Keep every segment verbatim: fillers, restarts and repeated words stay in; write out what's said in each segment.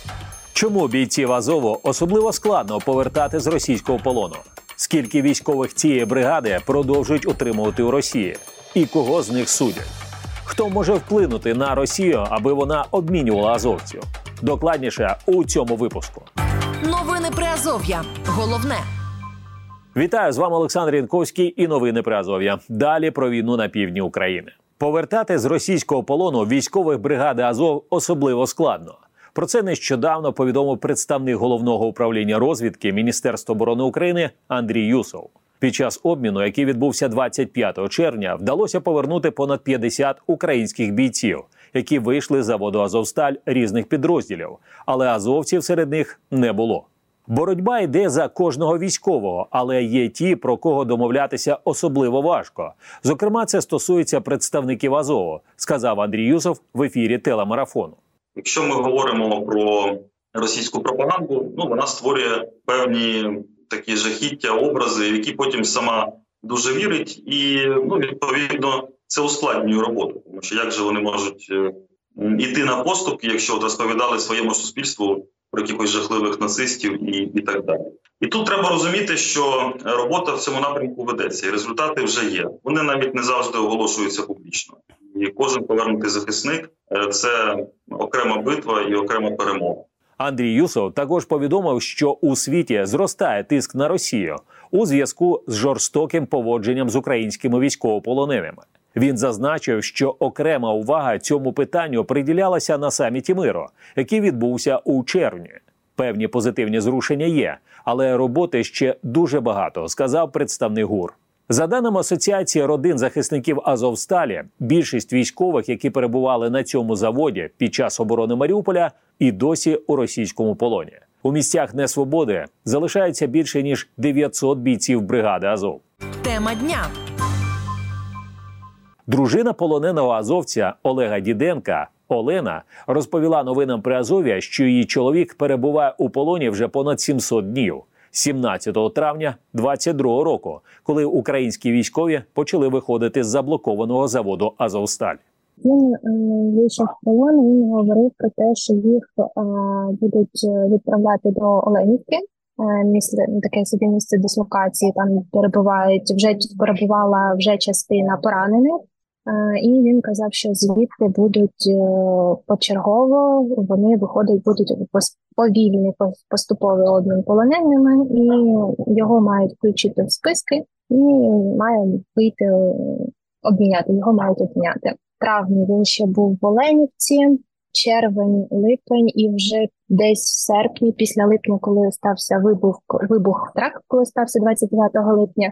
Чому бійців Азову особливо складно повертати з російського полону? Скільки військових цієї бригади продовжують утримувати у Росії? І кого з них судять? Хто може вплинути на Росію, аби вона обмінювала азовців? Докладніше у цьому випуску. Новини Приазов'я. Головне. Вітаю, з вами Олександр Янковський і новини Приазов'я. Далі про війну на півдні України. Повертати з російського полону військових бригади Азов особливо складно. Про це нещодавно повідомив представник Головного управління розвідки Міністерства оборони України Андрій Юсов. Під час обміну, який відбувся двадцять п'ятого червня, вдалося повернути понад п'ятдесят українських бійців, які вийшли з заводу «Азовсталь» різних підрозділів, але азовців серед них не було. Боротьба йде за кожного військового, але є ті, про кого домовлятися особливо важко. Зокрема, це стосується представників Азову, сказав Андрій Юсов в ефірі телемарафону. Якщо ми говоримо про російську пропаганду, ну вона створює певні такі жахіття, образи, в які потім сама дуже вірить, і ну відповідно це ускладнює роботу. Тому що як же вони можуть йти на поступки, якщо от розповідали своєму суспільству про якихось жахливих нацистів і, і так далі. І тут треба розуміти, що робота в цьому напрямку ведеться, і результати вже є. Вони навіть не завжди оголошуються публічно. І кожен повернутий захисник – це окрема битва і окрема перемога. Андрій Юсов також повідомив, що у світі зростає тиск на Росію у зв'язку з жорстоким поводженням з українськими військовополоненими. Він зазначив, що окрема увага цьому питанню приділялася на саміті миру, який відбувся у червні. Певні позитивні зрушення є, але роботи ще дуже багато, сказав представник ГУР. За даними Асоціації родин захисників «Азовсталі», більшість військових, які перебували на цьому заводі під час оборони Маріуполя, і досі у російському полоні. У місцях несвободи залишається більше ніж дев'ятсот бійців бригади Азов. Тема дня. Дружина полоненого азовця Олега Діденка, Олена, розповіла новинам Приазов'я, що її чоловік перебуває у полоні вже понад сімсот днів. сімнадцятого травня двадцять другого року, коли українські військові почали виходити з заблокованого заводу «Азовсталь». Він вийшов в полон, він говорив про те, що їх а, будуть відправляти до Оленівки, місце, таке собі місце дислокації, там перебувають, вже перебувала вже частина поранених, а, і він казав, що звідти будуть почергово, вони виходять, будуть повільний поступовий обмін полоненими, і його мають включити в списки, і має вийти, обміняти, його мають обміняти. В травні він ще був в Оленівці, червень, липень, і вже десь в серпні, після липня, коли стався вибух, вибух в тракт, коли стався двадцять дев'ятого липня,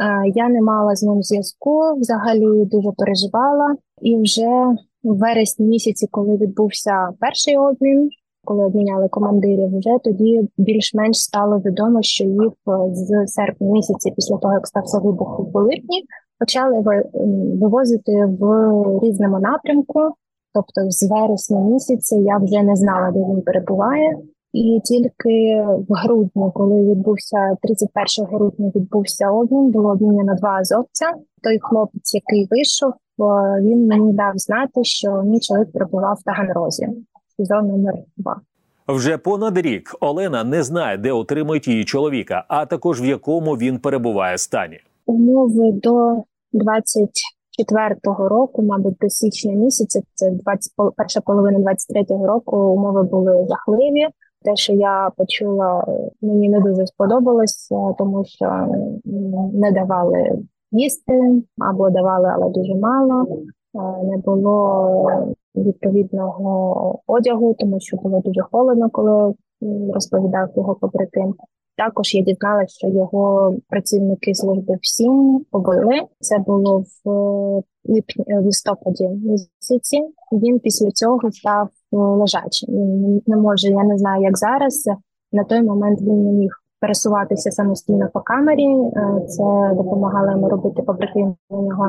я не мала з ним зв'язку, взагалі дуже переживала. І вже в вересні місяці, коли відбувся перший обмін, коли обміняли командирів, вже тоді більш-менш стало відомо, що їх з серпня місяці, після того, як стався вибух в липні, почали вивозити в різному напрямку, тобто з вересня місяця я вже не знала, де він перебуває. І тільки в грудні, коли відбувся, тридцять першого грудня відбувся обмін, було обміняно два азовця. Той хлопець, який вийшов, він мені дав знати, що мій чоловік перебував в Таганрозі, СІЗО номер два. Вже понад рік Олена не знає, де утримують її чоловіка, а також в якому він перебуває стані. Умови до двадцять четвертого року, мабуть, до січня місяця, це двадцять, перша половина двадцять третього року, умови були жахливі. Те, що я почула, мені не дуже сподобалось, тому що не давали їсти, або давали, але дуже мало. Не було відповідного одягу, тому що було дуже холодно, коли розповідав його побратим. Також я дізналася, що його працівники служби всім побили. Це було в липні, в листопаді місяці. Він після цього став лежачим. Він не може, я не знаю, як зараз. На той момент він не міг пересуватися самостійно по камері. Це допомагало йому робити побратими його.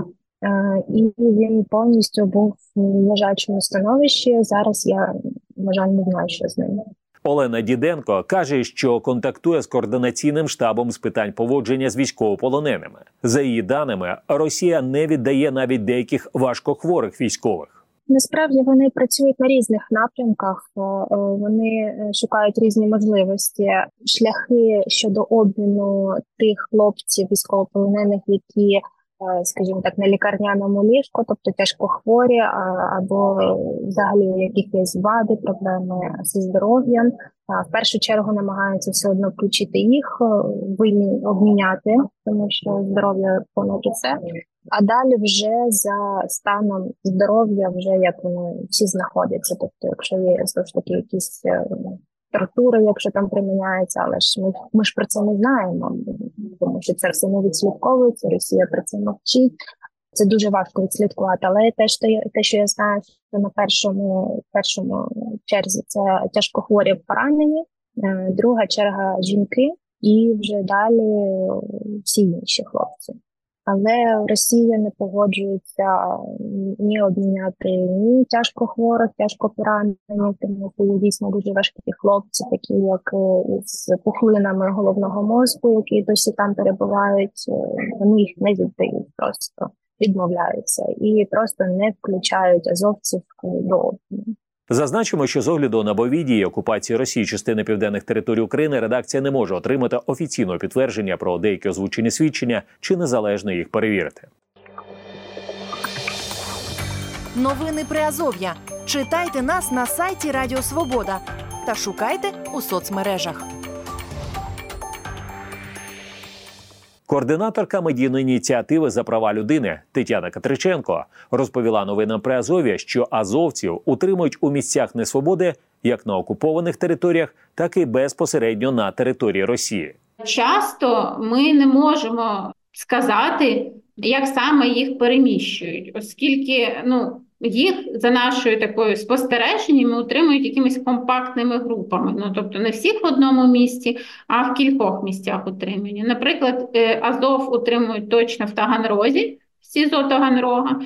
І він повністю був в лежачому становищі. Зараз я, на жаль, не знаю, що з ним. Олена Діденко каже, що контактує з координаційним штабом з питань поводження з військовополоненими. За її даними, Росія не віддає навіть деяких важкохворих військових. Насправді вони працюють на різних напрямках, вони шукають різні можливості, шляхи щодо обміну тих хлопців військовополонених, які, скажімо так, на лікарняному ліжку, тобто тяжко хворі, або взагалі у яких є вади, проблеми зі здоров'ям. В першу чергу намагаються все одно включити їх, обміняти, тому що здоров'я понад усе. А далі вже за станом здоров'я, вже як вони всі знаходяться. Тобто, якщо є знову ж таки якісь тортури, якщо там приміняються, але ж ми, ми ж про це не знаємо, тому що це все не відслідковується, Росія про це мовчить. Це дуже важко відслідкувати, але те, що я, те, що я знаю, що на першому, першому черзі це тяжкохворі поранені, друга черга жінки і вже далі всі інші хлопці. Але Росія не погоджується ні обміняти ні тяжкохворих, тяжко поранених, тому що є дійсно дуже важкі хлопці, такі як з пухлинами головного мозку, які досі там перебувають, вони їх не віддають, просто відмовляються і просто не включають азовців до обміну. Зазначимо, що з огляду на бойові дії окупації Росії частини південних територій України редакція не може отримати офіційного підтвердження про деякі озвучені свідчення чи незалежно їх перевірити. Новини Приазов'я. Читайте нас на сайті Радіо Свобода та шукайте у соцмережах. Координаторка медійної ініціативи «За права людини» Тетяна Катриченко розповіла новинам Приазов'я, що азовців утримують у місцях несвободи як на окупованих територіях, так і безпосередньо на території Росії. Часто ми не можемо сказати, як саме їх переміщують, оскільки ну, їх за нашою такою спостереженнями утримують якимись компактними групами. Ну, тобто не всіх в одному місці, а в кількох місцях утримання. Наприклад, Азов утримують точно в Таганрозі, в СІЗО Таганрога.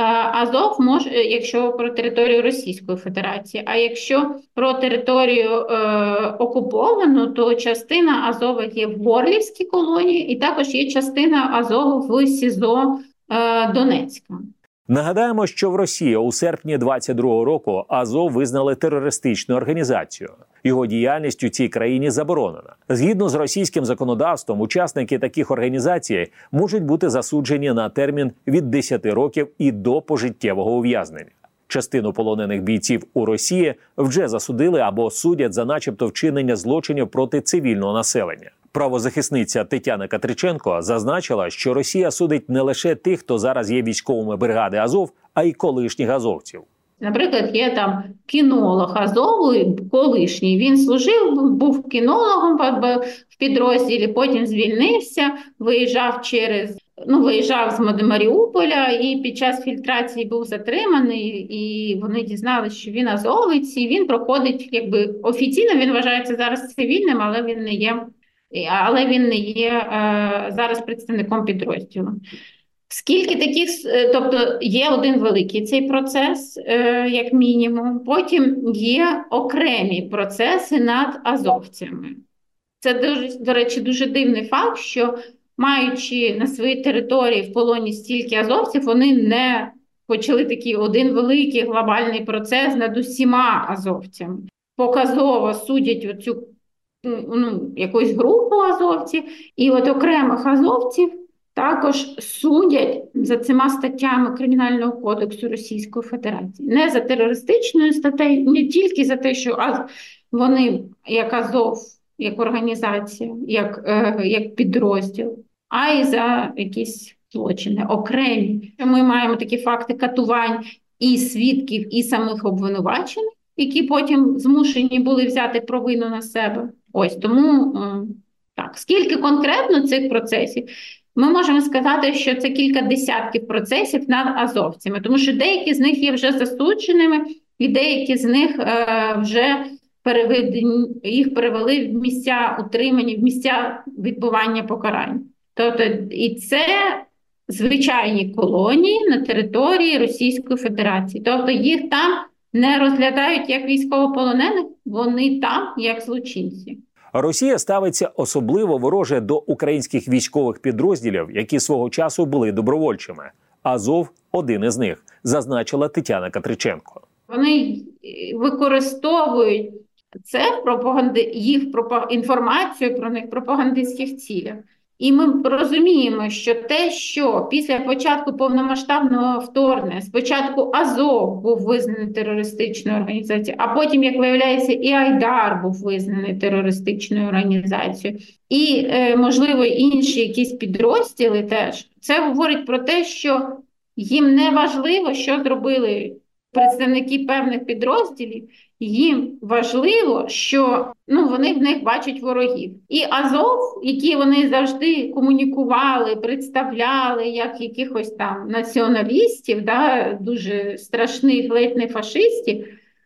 Азов може, якщо про територію Російської Федерації, а якщо про територію е, окуповану, то частина Азова є в Горлівській колонії і також є частина Азову в СІЗО е, Донецька. Нагадаємо, що в Росії у серпні двадцять другого року Азов визнали терористичною організацією. Його діяльність у цій країні заборонена. Згідно з російським законодавством, учасники таких організацій можуть бути засуджені на термін від десяти років і до пожиттєвого ув'язнення. Частину полонених бійців у Росії вже засудили або судять за начебто вчинення злочинів проти цивільного населення. Правозахисниця Тетяна Катриченко зазначила, що Росія судить не лише тих, хто зараз є військовими бригади Азов, а й колишніх азовців. Наприклад, є там кінолог Азову, колишній. Він служив, був кінологом в підрозділі, потім звільнився, виїжджав через, ну, виїжджав з Маріуполя і під час фільтрації був затриманий, і вони дізналися, що він азовець, і він проходить, якби офіційно він вважається зараз цивільним, але він не є, але він не є е, зараз представником підрозділу. Скільки таких, тобто є один великий цей процес, е, як мінімум, потім є окремі процеси над азовцями. Це, дуже, до речі, дуже дивний факт, що маючи на своїй території в полоні стільки азовців, вони не почали такий один великий глобальний процес над усіма азовцями. Показово судять оцю ну, якусь групу азовців, і от окремих азовців також судять за цими статтями Кримінального кодексу Російської Федерації. Не за терористичною статтею, не тільки за те, що вони, як Азов, як організація, як, е, як підрозділ, а й за якісь злочини окремі. Ми маємо такі факти катувань і свідків, і самих обвинувачених, які потім змушені були взяти провину на себе. Ось, тому, е, так, скільки конкретно цих процесів? Ми можемо сказати, що це кілька десятків процесів над азовцями, тому що деякі з них є вже засудженими, і деякі з них е, вже переведені, їх перевели в місця утримання, в місця відбування покарань. Тобто, і це звичайні колонії на території Російської Федерації. Тобто їх там не розглядають як військовополонених, вони там як злочинці. Росія ставиться особливо вороже до українських військових підрозділів, які свого часу були добровольчими – Азов один із них, зазначила Тетяна Катриченко. Вони використовують це пропаганди, їх пропа, інформацію про них в пропагандистських цілях. І ми розуміємо, що те, що після початку повномасштабного вторгнення, спочатку Азов був визнаний терористичною організацією, а потім, як виявляється, і Айдар був визнаний терористичною організацією, і, е, можливо, інші якісь підрозділи теж, це говорить про те, що їм не важливо, що зробили представники певних підрозділів, їм важливо, що ну, вони в них бачать ворогів. І Азов, які вони завжди комунікували, представляли як якихось там націоналістів, да, дуже страшних, ледь не фашистів,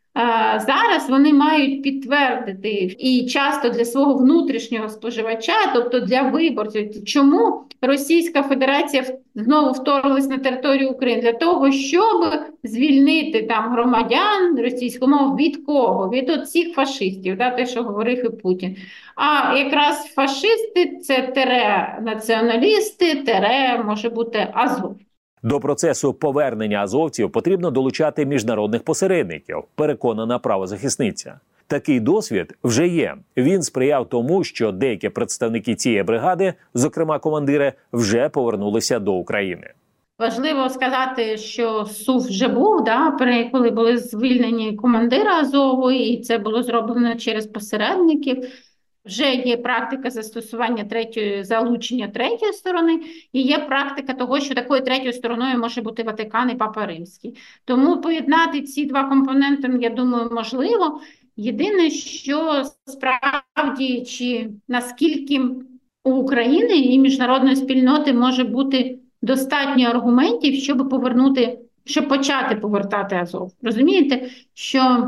а зараз вони мають підтвердити і часто для свого внутрішнього споживача, тобто для виборців, чому Російська Федерація знову вторглась на територію України? Для того, щоб звільнити там громадян російської мови від кого? Від оцих фашистів, да, те, що говорив і Путін. А якраз фашисти – це тере націоналісти, тере, може бути, Азов. До процесу повернення азовців потрібно долучати міжнародних посередників, переконана правозахисниця. Такий досвід вже є. Він сприяв тому, що деякі представники цієї бригади, зокрема командири, вже повернулися до України. Важливо сказати, що СУВ вже був, да, коли були звільнені командири Азову, і це було зроблено через посередників. Вже є практика застосування третьої, залучення третьої сторони, і є практика того, що такою третьою стороною може бути Ватикан і Папа Римський. Тому поєднати ці два компоненти, я думаю, можливо. Єдине, що справді, чи наскільки у України і міжнародної спільноти може бути достатньо аргументів, щоб повернути, щоб почати повертати Азов. Розумієте, що е,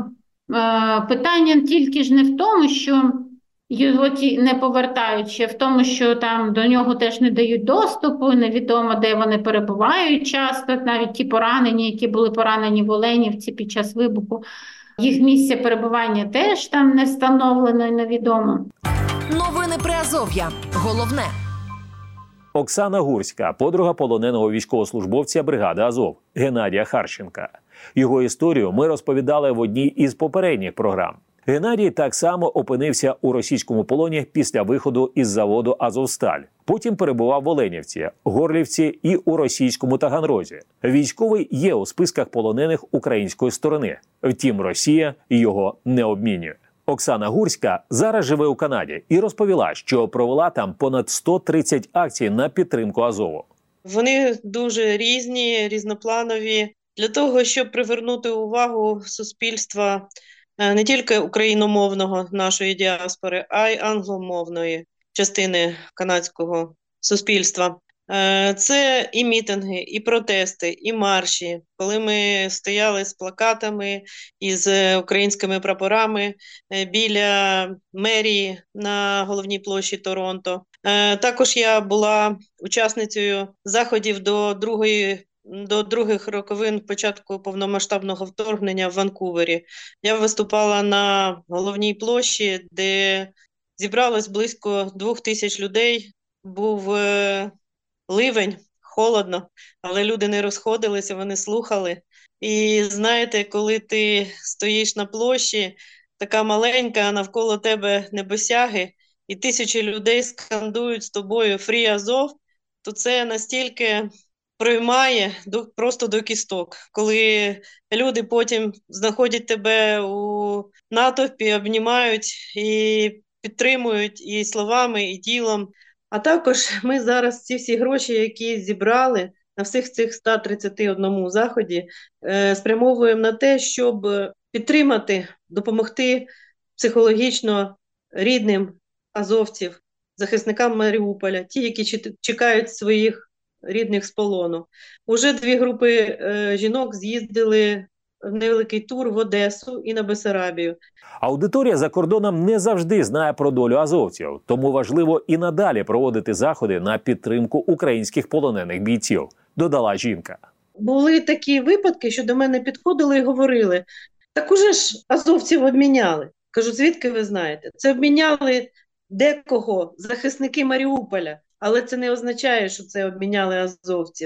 питання тільки ж не в тому, що його не повертають, ще в тому, що там до нього теж не дають доступу, невідомо, де вони перебувають часто, навіть ті поранені, які були поранені в Оленівці під час вибуху, їх місце перебування теж там не встановлено і невідомо. Новини Приазов'я. Головне. Оксана Гурська, подруга полоненого військовослужбовця бригади Азов Геннадія Харченка. Його історію ми розповідали в одній із попередніх програм. Геннадій так само опинився у російському полоні після виходу із заводу «Азовсталь». Потім перебував в Оленівці, Горлівці і у російському Таганрозі. Військовий є у списках полонених української сторони. Втім, Росія його не обмінює. Оксана Гурська зараз живе у Канаді і розповіла, що провела там понад сто тридцять акцій на підтримку Азову. Вони дуже різні, різнопланові. Для того, щоб привернути увагу суспільства не тільки україномовного нашої діаспори, а й англомовної частини канадського суспільства. Це і мітинги, і протести, і марші, коли ми стояли з плакатами і з українськими прапорами біля мерії на головній площі Торонто. Також я була учасницею заходів до другої до других роковин початку повномасштабного вторгнення в Ванкувері. Я виступала на головній площі, де зібралось близько двох тисяч людей. Був е, ливень, холодно, але люди не розходилися, вони слухали. І знаєте, коли ти стоїш на площі, така маленька, а навколо тебе небосяги, і тисячі людей скандують з тобою «Free Азов», то це настільки проймає до, просто до кісток, коли люди потім знаходять тебе у натовпі, обнімають і підтримують і словами, і ділом. А також ми зараз ці всі гроші, які зібрали на всіх цих ста тридцяти одному заході, спрямовуємо на те, щоб підтримати, допомогти психологічно рідним азовців, захисникам Маріуполя, ті, які чекають своїх рідних з полону. Уже дві групи е, жінок з'їздили в невеликий тур в Одесу і на Бессарабію. Аудиторія за кордоном не завжди знає про долю азовців, тому важливо і надалі проводити заходи на підтримку українських полонених бійців, додала жінка. Були такі випадки, що до мене підходили і говорили, так уже ж азовців обміняли. Кажу, звідки ви знаєте? Це обміняли декого захисники Маріуполя. Але це не означає, що це обміняли азовців.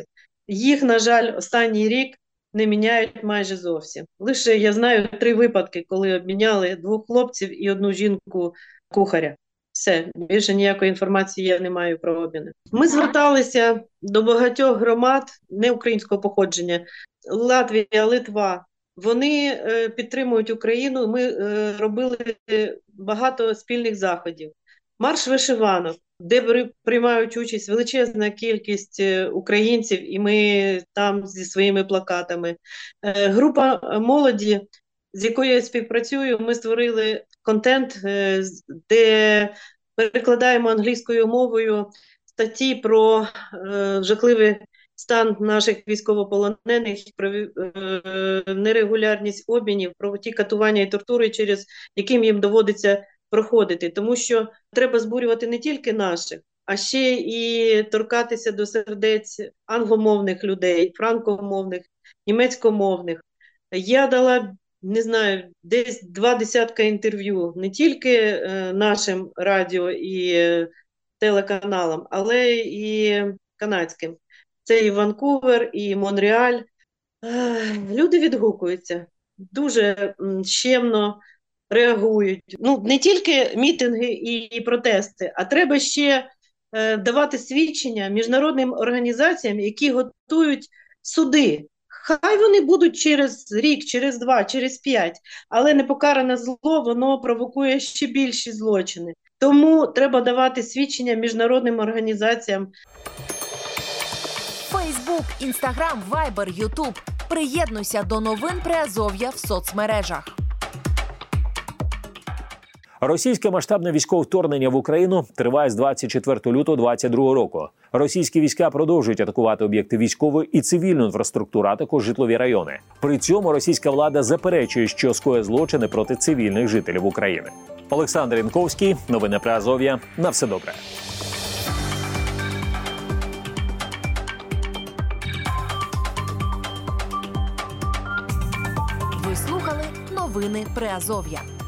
їх, на жаль, останній рік не міняють майже зовсім. Лише я знаю три випадки, коли обміняли двох хлопців і одну жінку-кухаря. Все, більше ніякої інформації я не маю про обміни. Ми зверталися до багатьох громад неукраїнського походження. Латвія, Литва. Вони е, підтримують Україну. Ми е, робили багато спільних заходів. Марш вишиванок, де приймають участь величезна кількість українців, і ми там зі своїми плакатами. Е, група молоді, з якою я співпрацюю, ми створили контент, е, де перекладаємо англійською мовою статті про е, жахливий стан наших військовополонених, про е, нерегулярність обмінів, про ті катування і тортури, через яким їм доводиться проходити. Тому що треба збурювати не тільки наших, а ще і торкатися до сердець англомовних людей, франкомовних, німецькомовних. Я дала, не знаю, десь два десятка інтерв'ю не тільки е, нашим радіо і е, телеканалам, але і канадським. Це і Ванкувер, і Монреаль. Люди відгукуються, дуже щемно реагують. Ну, не тільки мітинги і протести, а треба ще е, давати свідчення міжнародним організаціям, які готують суди. Хай вони будуть через рік, через два, через п'ять, але непокаране зло, воно провокує ще більші злочини. Тому треба давати свідчення міжнародним організаціям. Фейсбук, Інстаграм, Вайбер, Ютуб. Приєднуйся до новин Приазов'я в соцмережах. Російське масштабне військове вторгнення в Україну триває з двадцять четвертого лютого двадцять другого року. Російські війська продовжують атакувати об'єкти військової і цивільної інфраструктури, а також житлові райони. При цьому російська влада заперечує, що скоює злочини проти цивільних жителів України. Олександр Янковський, новини Приазов'я. На все добре. Ви слухали новини Приазов'я.